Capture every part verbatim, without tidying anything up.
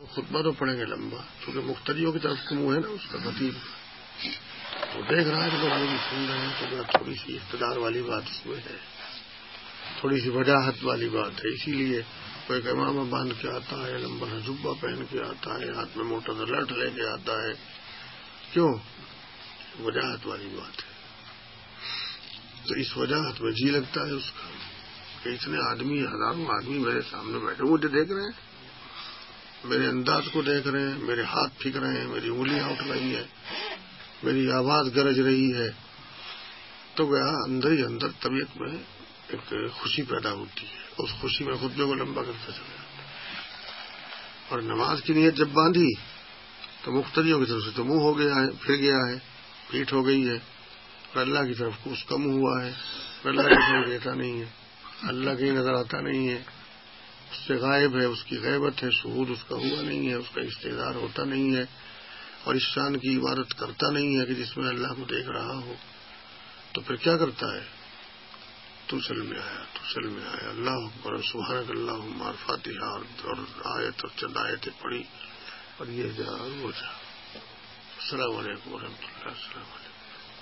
خطبہ تو پڑھیں گے لمبا، کیونکہ مقتدیوں کی طرف کو منہ ہے نا اس کا خطیب، وہ دیکھ رہا ہے کہ لوگ بھی سن رہے ہیں تو تھوڑی سی اقتدار والی بات اس میں ہے، تھوڑی سی وجاہت والی بات ہے. اسی لیے کوئی امامہ باندھ کے آتا ہے، لمبا سا جبہ پہن کے آتا ہے، ہاتھ میں موٹا سا لٹ لے کے آتا ہے. کیوں؟ وجاہت والی بات ہے. تو اس وجاہت میں جی لگتا ہے اس کا کہ اتنے آدمی، ہزاروں آدمی میرے سامنے بیٹھے مجھے دیکھ رہے ہیں، میرے انداز کو دیکھ رہے ہیں، میرے ہاتھ پھک رہے ہیں، میری انگلیاں اٹھ رہی ہیں، میری آواز گرج رہی ہے. تو گیا اندر ہی اندر طبیعت میں ایک خوشی پیدا ہوتی ہے، اس خوشی میں خطبے کو لمبا کرتا چلا جاتا ہے. اور نماز کی نیت جب باندھی تو مقتدیوں کی طرف سے تو منہ ہو گیا ہے، پھر گیا ہے، پیٹ ہو گئی ہے، اور اللہ کی طرف کو اس کا منہ ہوا ہے، اللہ کی طرف دیتا نہیں ہے، اللہ کی نظر آتا نہیں ہے، اس سے غائب ہے، اس کی غیبت ہے، شہود اس کا ہوا نہیں ہے، اس کا استحضار ہوتا نہیں ہے، اور اس شان کی عبادت کرتا نہیں ہے کہ جس میں اللہ کو دیکھ رہا ہو. تو پھر کیا کرتا ہے؟ تو چل میں آیا تو چل میں آیا اللہ اکبر سبحانک اللہم اور فاتحہ اور آیت اور چند آیتیں پڑھی اور یہ جا اور وہ جا. السلام علیکم ورحمۃ اللہ. السلام علیکم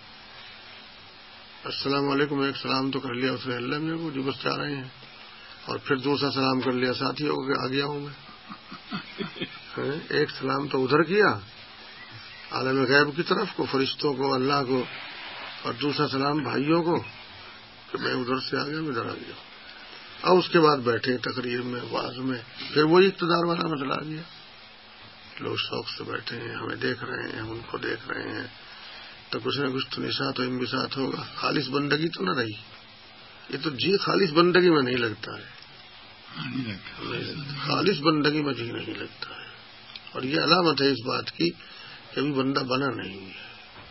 السلام علیکم. ایک سلام تو کر لیا اس نے اللہ میں کو جو بس جا رہے ہیں، اور پھر دوسرا سلام کر لیا ساتھی ہو کے آ گیا ہوں میں. ایک سلام تو ادھر کیا عالم غیب کی طرف کو، فرشتوں کو، اللہ کو، اور دوسرا سلام بھائیوں کو کہ میں ادھر سے آ گیا میں ادھر آ گیا. اور اس کے بعد بیٹھے تقریر میں، واعظ میں، پھر وہی اقتدار والا مسئلہ آ گیا. لوگ شوق سے بیٹھے ہیں، ہمیں دیکھ رہے ہیں، ہم ان کو دیکھ رہے ہیں، تو کچھ نہ کچھ تو نشاط و انبساط ہوگا. خالص بندگی تو نہ رہی. یہ تو جی خالص بندگی میں نہیں لگتا ہے، خالص بندگی میں جی نہیں لگتا ہے. اور یہ علامت ہے اس بات کی کہ ابھی بندہ بنا نہیں ہے.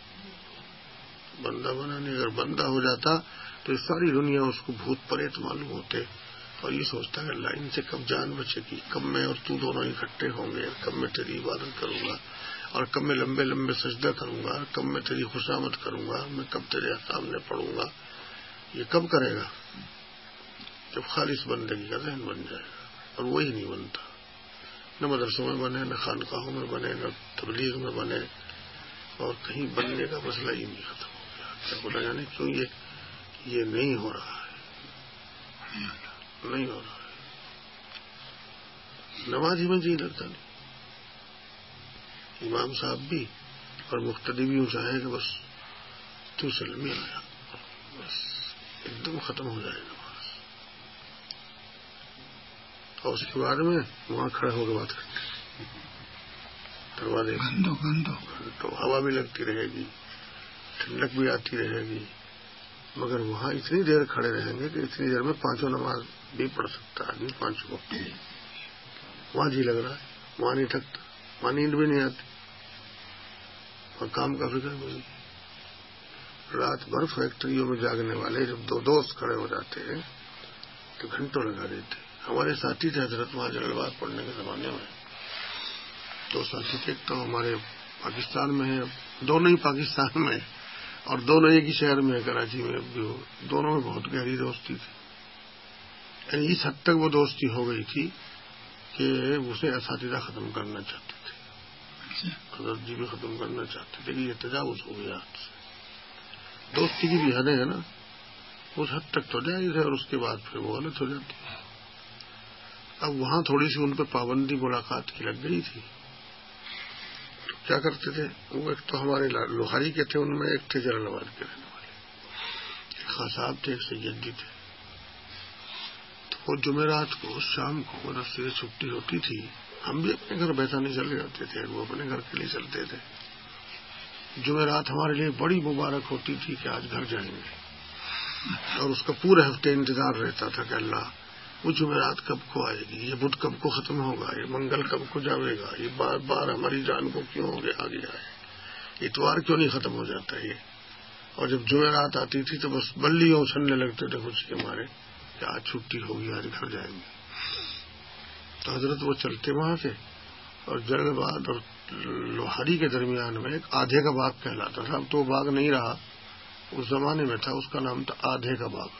بندہ بنا نہیں، اگر بندہ ہو جاتا تو ساری دنیا اس کو بھوت پریت معلوم ہوتے اور یہ سوچتا ہے کہ اللہ ان سے کب جان بچے گی، کب میں اور تو دونوں اکٹھے ہوں گے، کب میں تیری عبادت کروں گا، اور کب میں لمبے لمبے سجدہ کروں گا، کب میں تیری خوشامد کروں گا، میں کب تیرے سامنے پڑھوں گا. یہ کب کرے گا؟ جب خالص بندگی کا ذہن بن جائے گا. اور وہی نہیں بنتا، نہ مدرسوں میں بنے، نہ خانقاہوں میں بنے، نہ تبلیغ میں بنے، اور کہیں بننے کا مسئلہ ہی نہیں ختم ہو گیا. کیا بولا جانے کیوں یہ یہ نہیں ہو رہا ہے، نہیں ہو رہا ہے. نماز ہی میں جی لگتا نہیں. امام صاحب بھی اور مقتدی بھی چاہے کہ بس تو سلمی آیا، بس ایک دم ختم ہو جائے نماز، اور اس کے بعد میں وہاں کھڑے ہو کے بات کرتے دروازے گھنٹوں گھنٹوں گھنٹوں ہوا بھی لگتی رہے گی، ٹھنڈک بھی آتی رہے گی، مگر وہاں اتنی دیر کھڑے رہیں گے کہ اتنی دیر میں پانچوں نماز بھی پڑھ سکتا ہے آدمی، پانچوں وقت. وہاں جی لگ رہا ہے، وہاں نہیں تھکتا، وہاں نیند بھی نہیں آتی، اور کام کا فکر بھی نہیں. رات بھر فیکٹریوں میں جاگنے والے جب دو دوست کھڑے ہو جاتے ہیں تو گھنٹوں لگا دیتے. ہمارے ساتھی تھے حضرت وہاں جلال آباد پڑھنے کے زمانے میں، دو ساتھی تھے، ایک تو ہمارے پاکستان میں ہے، دونوں ہی پاکستان میں، اور دونوں ایک ہی شہر میں ہے، کراچی میں بھی ہو. دونوں میں بہت گہری دوستی تھی، یعنی اس حد تک وہ دوستی ہو گئی تھی کہ اسے اساتذہ ختم کرنا چاہتے تھے، حضرت جی بھی ختم کرنا چاہتے تھے کہ یہ تجاوز ہو گیا آپ سے. دوستی کی بھی حدیں ہیں نا، اس حد تک تو جائز ہے، اور اس کے بعد پھر وہ غلط ہو جاتی ہے. اب وہاں تھوڑی سی ان پہ پابندی ملاقات کی لگ گئی تھی. کیا کرتے تھے وہ؟ ایک تو ہمارے لوہاری کے تھے، ان میں ایک تھے جلال آباد کے رہنے والے، ایک خاں صاحب تھے، ایک سید جی تھے. تو وہ جمعرات کو شام کو مدرسے سے چھٹی ہوتی تھی، ہم بھی اپنے گھر بیٹھا نہیں چلے جاتے تھے، وہ اپنے گھر کے لیے چلتے تھے. جمعرات ہمارے لیے بڑی مبارک ہوتی تھی کہ آج گھر جائیں گے، اور اس کا پورے ہفتے انتظار رہتا تھا کہ اللہ وہ جمعرات کب کو آئے گی، یہ بدھ کب کو ختم ہوگا، یہ منگل کب کو جاوے گا، یہ بار بار ہماری جان کو کیوں ہو گیا آ گیا ہے، اتوار کیوں نہیں ختم ہو جاتا ہے. اور جب جمعرات آتی تھی تو بس بلیوں اچھلنے لگتے تھے خوشی کے مارے کہ آج چھٹی ہوگی، آج گھر جائیں گے. تو حضرت وہ چلتے وہاں سے، اور جلال آباد اور لوہاری کے درمیان میں ایک آدھے کا باغ کہلاتا تھا. اب تو وہ باغ نہیں رہا، اس زمانے میں تھا، اس کا نام تھا آدھے کا باغ.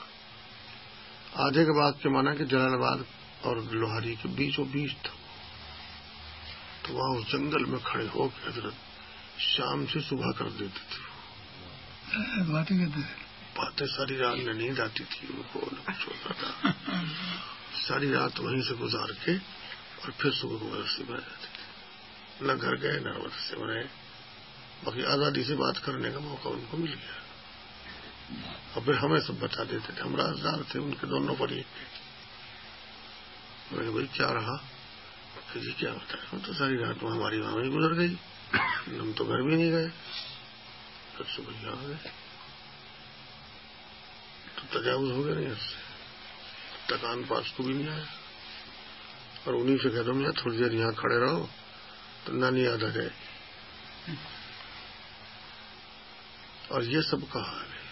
آدھے کے باغ کے معنی کہ جلال آباد اور لوہاری کے بیچوں بیچ تھا. تو وہاں اس جنگل میں کھڑے ہو کے حضرت شام سے صبح کر دیتے تھے، باتیں کرتے تھے، باتیں ساری رات میں نیند آتی تھی ان کو، نہ کچھ ہوتا تھا، ساری رات وہیں سے گزار کے اور پھر صبح کو مدرسے میں جاتے تھے، نہ گھر گئے نہ مدرسے میں رہے، باقی آزادی سے بات کرنے کا موقع ان کو مل گیا، اور پھر ہمیں سب بتا دیتے تھے، ہم رازدار تھے ان کے دونوں پر ایک تھے۔ میں نے بھائی کیا رہا کہ جی کیا ہوتا ہے، ہم تو ساری رات میں ہماری وہاں ہی گزر گئی، ہم تو گھر بھی نہیں گئے، پھر صبح یہاں آ گئے، تو تجاوز ہو گیا نہیں اس سے، تکان پاس کو بھی نہیں آیا، اور انہیں سے کہہ دوں میں تھوڑی دیر یہاں کھڑے رہو تو نانی یاد آ جائے گی، اور یہ سب کا حال ہے۔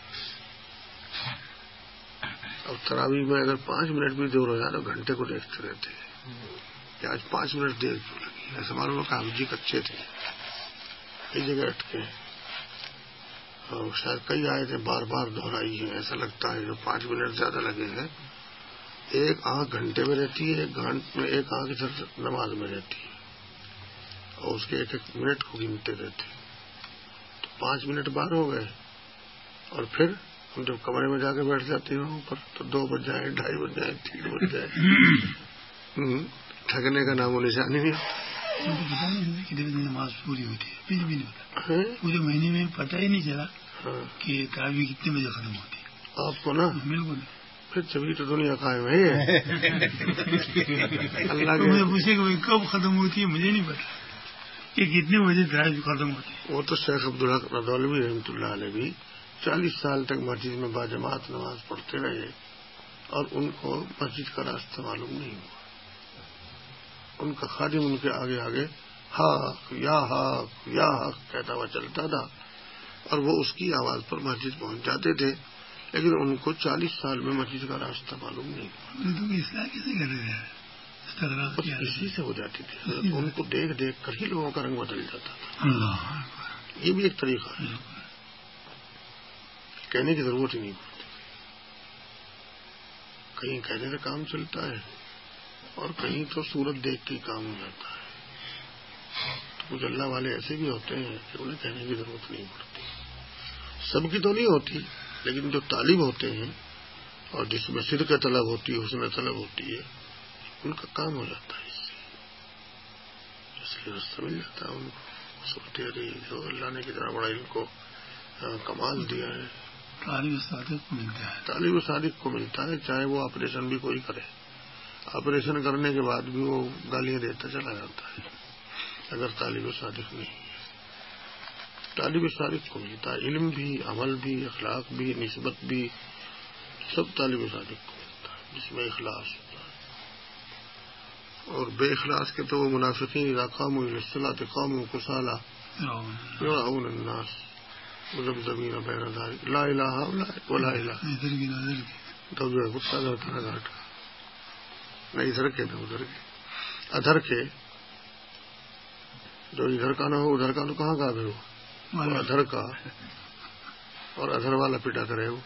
اب تراویح میں اگر پانچ منٹ بھی دور ہو جائے تو گھنٹے کو دیکھتے رہتے ہیں کہ آج پانچ منٹ دیر کیوں لگی، ایسا معلوم ہو کہ ہم جی کچے تھے، کئی جگہ اٹکے، اور شاید کئی آیتیں بار بار دہرائی ہیں، ایسا لگتا ہے جو پانچ منٹ زیادہ لگے ہیں، ایک آنکھ گھنٹے میں رہتی ہے، ایک آنکھ ادھر نماز میں رہتی ہے، اور اس کے ایک ایک منٹ کو گنتے رہتے ہیں، تو پانچ منٹ بار ہو گئے، اور پھر ہم جب کمرے میں جا کے بیٹھ جاتے ہیں اوپر تو دو بج جائیں، ڈھائی بج جائیں، تین بج جائیں، تھکنے کا نام و نشان ہی نہیں، کتنے بجے نماز پوری ہوتی ہے پھر بھی نہیں ہوتا، پورے مہینے میں پتہ ہی نہیں چلا کہ تراویح کتنے بجے ختم ہوتی ہے آپ کو نا، بالکل، پھر جبھی تو دنیا قائم ہے اللہ کے پوچھے کہ کب ختم ہوتی ہے، مجھے نہیں پتا کہ کتنے بجے تراویح ختم ہوتی ہے۔ وہ تو شیخ عبدالحق ندولوی رحمۃ اللہ علیہ بھی چالیس سال تک مسجد میں باجماعت نماز پڑھتے رہے، اور ان کو مسجد کا راستہ معلوم نہیں ہوا، ان کا خادم ان کے آگے آگے حق یا حق یا حق کہتا ہوا چلتا تھا، اور وہ اس کی آواز پر مسجد پہنچ جاتے تھے، لیکن ان کو چالیس سال میں مسجد کا راستہ معلوم نہیں ہوا۔ اصلاح کیسے کر رہے ہیں؟ اسی سے ہو جاتی تھی، ان کو دیکھ دیکھ کر ہی لوگوں کا رنگ بدل جاتا تھا۔ یہ بھی ایک طریقہ ہے، کہنے کی ضرورت ہی نہیں پڑتی، کہیں کہنے سے کام چلتا ہے اور کہیں تو صورت دیکھ کے کام ہو جاتا ہے۔ تو کچھ اللہ والے ایسے بھی ہوتے ہیں کہ انہیں کہنے کی ضرورت نہیں پڑتی، سب کی تو نہیں ہوتی، لیکن جو طالب ہوتے ہیں اور جس میں صدق طلب ہوتی ہے، حسن طلب ہوتی ہے، ان کا کام ہو جاتا ہے، اس سے اس لیے رستہ مل جاتا ہے ان کو، سوچتے رہی جو اللہ نے کتنا بڑا ان کو کمال دیا ہے، طالب صادق کو ملتا ہے، طالب صادق کو ملتا ہے، چاہے وہ آپریشن بھی کوئی کرے، آپریشن کرنے کے بعد بھی وہ گالیاں دیتا چلا جاتا ہے اگر طالب صادق نہیں ہے۔ طالب صادق کو ملتا ہے علم بھی، عمل بھی، اخلاق بھی، نسبت بھی، سب طالب صادق کو ملتا ہے جس میں اخلاص ہوتا ہے، اور بے اخلاص کے تو وہ منافقین اذا قاموا الی الصلاۃ قاموا کسالى یراؤون الناس مذبذبین بین ذلک لا الہ الا ولا الہ، تو جو ہے غصہ کرتا ہے گھاٹ کا، نہ ادھر کے نہ ادھر کے، ادھر کے جو ادھر کا نہ ہو ادھر کا تو کہاں کا بھی ہو، اور ادھر کا اور ادھر والا پیٹا کرے وہ،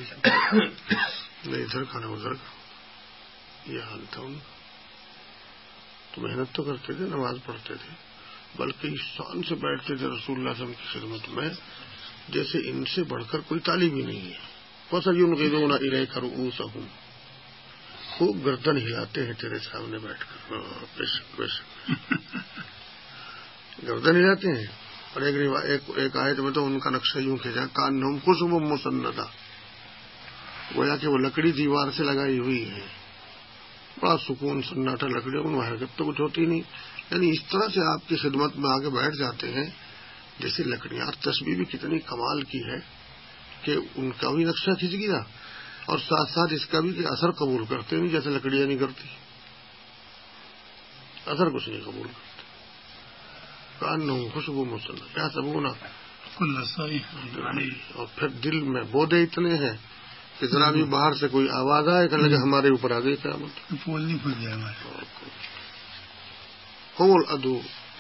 نہ ادھر کا نہ ادھر کا، یہ حال تھا ان کا۔ تو محنت تو کرتے تھے، نماز پڑھتے تھے، بلکہ اس شان سے بیٹھتے تھے رسول اللہ صلی اللہ علیہ وسلم کی خدمت میں جیسے ان سے بڑھ کر کوئی طالب ہی نہیں ہے۔ وَسَيُنْغِضُونَ إِلَيْكَ رُؤُوسَهُمْ، خوب گردن ہلاتے ہیں تیرے سامنے بیٹھ کر، بے شک بے شک گردن ہلاتے ہیں، اور ایک ایک, ایک آیت میں تو ان کا نقشہ یوں کھینچا کأنہم خشب مسندہ، گویا کہ وہ لکڑی دیوار سے لگائی ہوئی ہے، بڑا سکون سناٹا لکڑی، ان حرکت تو کچھ ہوتی نہیں، یعنی اس طرح سے آپ کی خدمت میں آگے بیٹھ جاتے ہیں جیسے لکڑیاں۔ اور تسبیح بھی کتنی کمال کی ہے کہ ان کا بھی نقشہ کھنچ گیا اور ساتھ ساتھ اس کا بھی کہ اثر قبول کرتے نہیں جیسے لکڑیاں نہیں کرتی، اثر کچھ نہیں قبول کرتے۔ کأنہم خشب مسندہ، کیا سبونا، اور پھر دل میں بودے اتنے ہیں کہ ذرا بھی باہر سے کوئی آواز آئے کہ لگے ہمارے اوپر آ گئی قیامت، پول نہیں کھل جائے ہمارے، هم العدو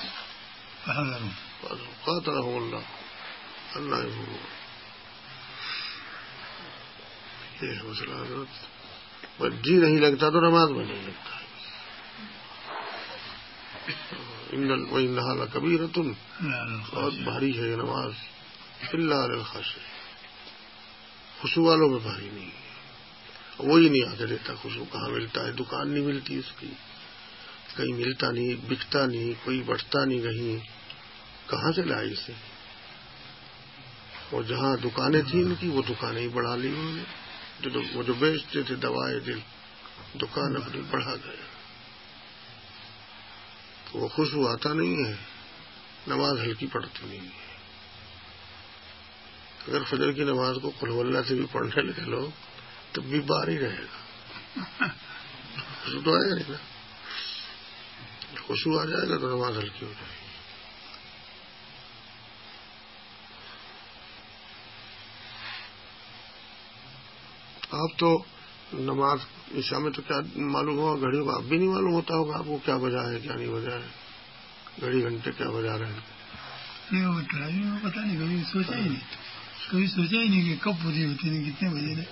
قاتلهم اللہ اللہ یہ مسئلہ حضرت، بس جی نہیں لگتا تو نماز میں نہیں لگتا، وَإِنَّهَا لَكَبِيرَةٌ، بہت بھاری ہے یہ نماز، إِلَّا عَلَى الْخَاشِعِينَ، خشوع والوں میں بھاری نہیں ہے، وہی نہیں آگے دیتا خشوع کہاں ملتا ہے، دکان نہیں ملتی اس کی، کہیں ملتا نہیں، بکتا نہیں، کوئی بٹتا نہیں کہیں، کہاں سے لائے اسے؟ اور جہاں دکانیں تھیں ان کی وہ دکانیں ہی بڑھا لی انہوں نے، جو وہ جو بیچتے تھے دوائے دل، دکان اپنی بڑھا گئے، تو وہ خشوع آتا نہیں ہے، نماز ہلکی پڑتی نہیں ہے۔ اگر فجر کی نماز کو قل هو اللہ سے بھی پڑھنے لگے لوگ تب بھی بار ہی رہے گا، خشوع تو آئے گا نہیں نا، خشوع آ جائے گا تو نماز ہلکی ہو جائے گی۔ آپ تو نماز عشاء میں تو کیا معلوم ہوگا گھڑیوں کا، اب بھی نہیں معلوم ہوتا ہوگا آپ کو کیا بجا ہے کیا نہیں بجا ہے، گھڑی گھنٹے کیا بجا رہے ہیں؟ نہیں وہ ڈرائیونگ میں پتا نہیں، کبھی سوچا ہی نہیں، کبھی سوچا ہی نہیں کہ کب پوری ہوتی نہیں، کتنے بجے نے۔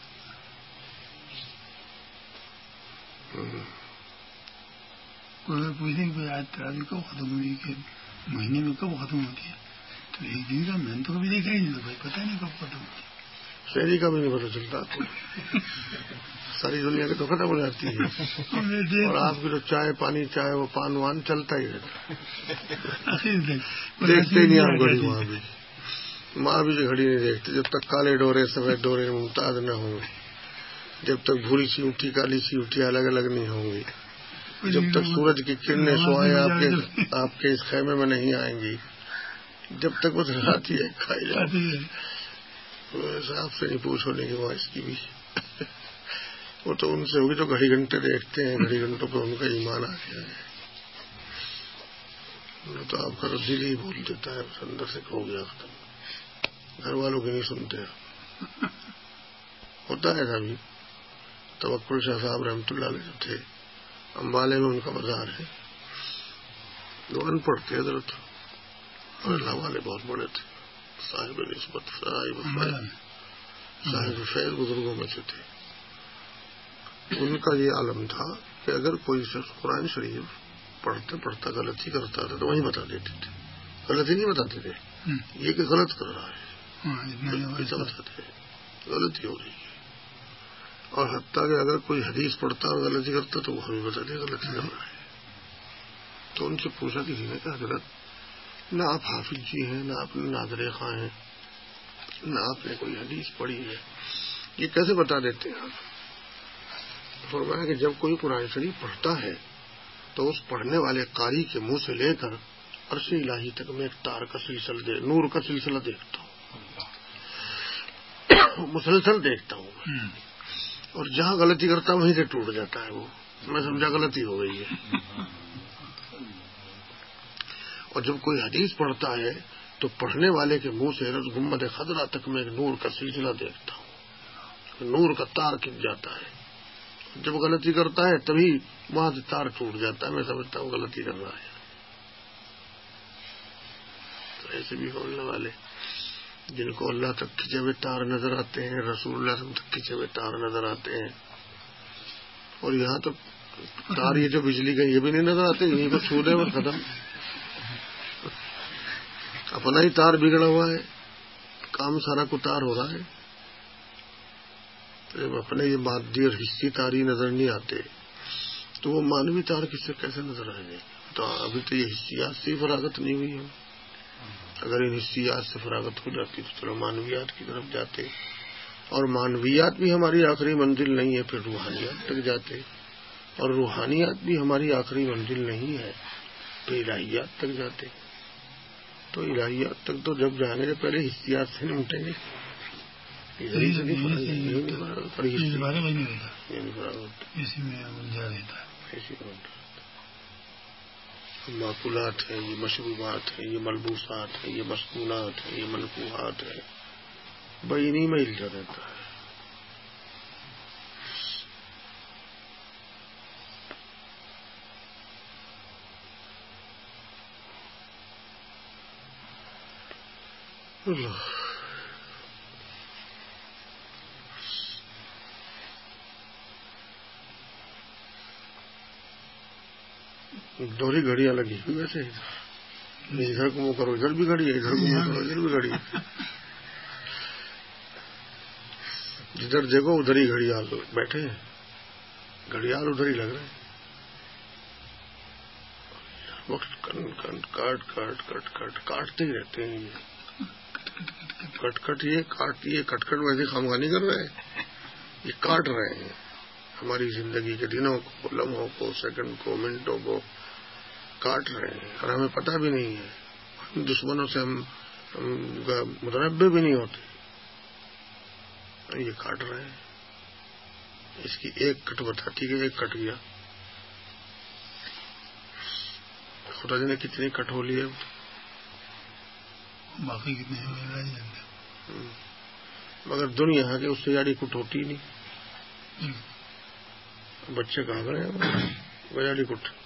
کوئی پوچھیں کہ آج ٹرافک کب ختم ہوئی، کہ مہینے میں کب ختم ہوتی ہے، تو ایک دن کا میں نے تو کبھی دیکھا ہی نہیں، تو بھائی پتہ نہیں کب ختم ہوتی ہے، شہری کا بھی نہیں پتہ چلتا آپ کو، ساری دنیا کی تو ختم ہو جاتی ہے، اور آپ کی تو چائے پانی چائے وہ پان وان چلتا ہی رہتا، دیکھتے ہی نہیں آپ گھڑی، وہاں بھی ماں بھی گھڑی نہیں دیکھتے جب تک کالے ڈورے سفید ڈورے ممتاز نہ ہوں، جب تک بھوری سی اٹھی کالی سی اٹھی الگ الگ نہیں ہوں گی، جب تک سورج کی کرنیں سوائے آپ کے آپ کے اس خیمے میں نہیں آئیں گی، جب تک وہ رات ہی ہے کھائی جاتی ہے، آپ سے نہیں پوچھ ہونے کی وہاں اس کی بھی، وہ تو ان سے ہوگی جو گھڑی گھنٹے دیکھتے ہیں، گھڑی گھنٹوں پہ ان کا ایمان آ گیا ہے، وہ تو آپ کا دل ہی بول دیتا ہے، بس اندر سے کہو گیا ختم، گھر والوں کی نہیں سنتے آپ۔ ہوتا ہے ابھی توکل شاہ صاحب رحمۃ اللہ علیہ جو تھے، امبالے میں ان کا بازار ہے، وہ ان پڑھ تھے حضرت، اور اللہ والے بہت بڑے تھے، صاحب نسبت صاحب فیض صاحب فیض بزرگوں میں سے تھے۔ ان کا یہ عالم تھا کہ اگر کوئی شخص قرآن شریف پڑھتا پڑھتا غلطی کرتا تھا تو وہیں بتا دیتے تھے، غلطی نہیں بتاتے تھے، یہ کہ غلط کر رہا ہے، ایسا بتاتے غلطی ہو رہی ہے، اور حتیٰ کہ اگر کوئی حدیث پڑھتا اور غلطی کرتا تو وہ ہمیں بتاتے غلطی کر رہا ہے۔ تو ان سے پوچھا کسی نے کہ حضرت نہ آپ حافظ جی ہیں، نہ آپ نے ناظر خواں ہیں، نہ آپ نے کوئی حدیث پڑھی ہے، یہ کیسے بتا دیتے ہیں آپ؟ فرمایا کہ جب کوئی قرآن شریف پڑھتا ہے تو اس پڑھنے والے قاری کے منہ سے لے کر عرش الہی تک میں ایک تار کا سلسلہ دے نور کا سلسلہ دیکھتا ہوں، مسلسل دیکھتا ہوں، اور جہاں غلطی کرتا ہوں وہیں سے ٹوٹ جاتا ہے، وہ میں سمجھا غلطی ہو گئی ہے۔ اور جب کوئی حدیث پڑھتا ہے تو پڑھنے والے کے منہ سے رز گنبد خضرا تک میں ایک نور کا سلسلہ دیکھتا ہوں، نور کا تار کھنچ جاتا ہے، جب غلطی کرتا ہے تبھی وہاں سے تار ٹوٹ جاتا ہے، میں سمجھتا ہوں غلطی کر رہا ہے۔ تو ایسے بھی بولنے والے جن کو اللہ تک کھنچے ہوئے تار نظر آتے ہیں، رسول اللہ تک کھنچے ہوئے تار نظر آتے ہیں، اور یہاں تو تار یہ جو بجلی کا یہ بھی نہیں نظر آتے، یہیں کو چھو دے اور ختم، اپنا ہی تار بگڑا ہوا ہے، کام سارا کو تار ہو رہا ہے، جب اپنے یہ مادی اور حصی تار ہی نظر نہیں آتے تو وہ مانوی تار کس سے کیسے نظر آئیں گے؟ تو ابھی تو یہ حصیات سے فراغت نہیں ہوئی ہے، اگر ان حصیات سے فراغت ہو جاتی تو چلو مانویات کی طرف جاتے، اور مانویات بھی ہماری آخری منزل نہیں ہے پھر روحانیات تک جاتے، اور روحانیات بھی ہماری آخری منزل نہیں ہے پھر الہیات تک جاتے، تو الہیات تک تو جب جائیں گے پہلے حصیات سے نمٹیں گے، معقولات ہیں، یہ مشروبات ہیں، یہ ملبوسات ہیں، یہ مسکونات ہیں، یہ ملکوہات ہیں، بھائی انہیں میں الجھا رہتا ہے۔ اللہ دوہری گھڑیاں لگی ہوئی ویسے ادھر کو منہ کرو ادھر بھی گھڑی ہے، ادھر کو منہ کرو ادھر بھی گھڑی ہے، جدھر دیکھو ادھر ہی گھڑیال بیٹھے ہیں، گھڑیال ادھر ہی لگ رہے ہیں، وقت کٹ کاٹ کاٹ کٹ کٹ کاٹتے ہی رہتے ہیں، یہ کٹ کٹ یہ کاٹ یہ کٹ کٹ ویسے خامخواہ نہیں کر رہے، یہ کاٹ رہے ہیں ہماری زندگی کے دنوں کو، لمحوں کو، سیکنڈ کو، منٹوں کو کاٹ رہے ہیں، اور ہمیں پتہ بھی نہیں ہے، ہم دشمنوں سے ہم متنبع بھی نہیں ہوتے، یہ کاٹ رہے ہیں۔ اس کی ایک کٹ بتاتی کہ ایک کٹ گیا، خدا جانے کتنی کٹ ہو لی ہے، باقی کتنے مگر دنیا ہے کہ اس سے یاڑی کٹ ہوتی نہیں، بچے کہاں گئے ہیں وہ یاڑی کٹ